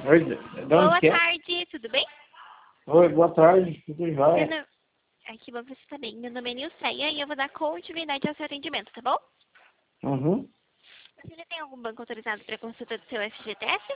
Oi, de onde Boa que é? tarde, tudo bem? Oi, boa tarde, tudo Meu jóia? nome... Ai, que bom que você está bem. Meu nome é Nilceia e eu vou dar continuidade ao seu atendimento, tá bom? Uhum. Você já tem algum banco autorizado para consulta do seu FGTS?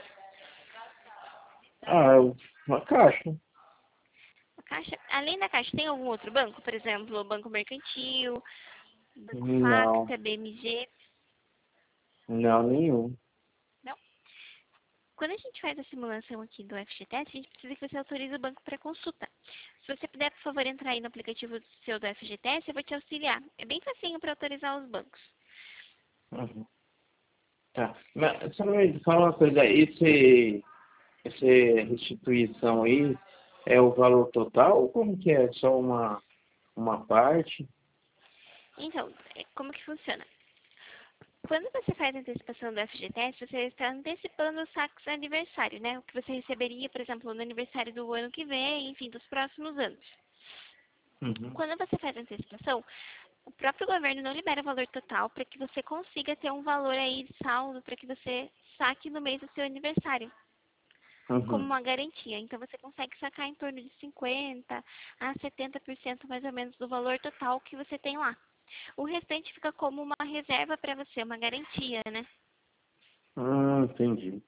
Ah, uma caixa. A Caixa... Além da Caixa, tem algum outro banco? Por exemplo, Banco Mercantil, Banco Não, Facta, BMG? não, nenhum. Não. Quando a gente faz a simulação aqui do FGTS, a gente precisa que você autorize o banco para consulta. Se você puder, por favor, entrar aí no aplicativo seu do FGTS, eu vou te auxiliar. É bem facinho para autorizar os bancos. Uhum. Tá. Mas só me fala uma coisa, essa restituição aí é o valor total ou como que é? Só uma parte? Então, como que funciona? Quando você faz a antecipação do FGTS, você está antecipando os saques de aniversário, né? O que você receberia, por exemplo, no aniversário do ano que vem, enfim, dos próximos anos. Uhum. Quando você faz a antecipação, o próprio governo não libera o valor total para que você consiga ter um valor aí de saldo para que você saque no mês do seu aniversário, como Uhum. uma garantia. Então você consegue sacar em torno de 50 a 70% mais ou menos do valor total que você tem lá. O restante fica como uma reserva para você, uma garantia, né? Entendi.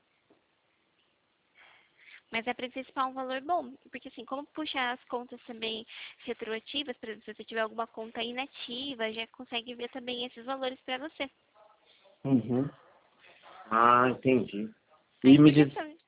Mas é para antecipar um valor bom, porque assim, como puxar as contas também retroativas, por exemplo, se você tiver alguma conta inativa, já consegue ver também esses valores para você. Uhum. Ah, entendi. Aí E me fica diz, só.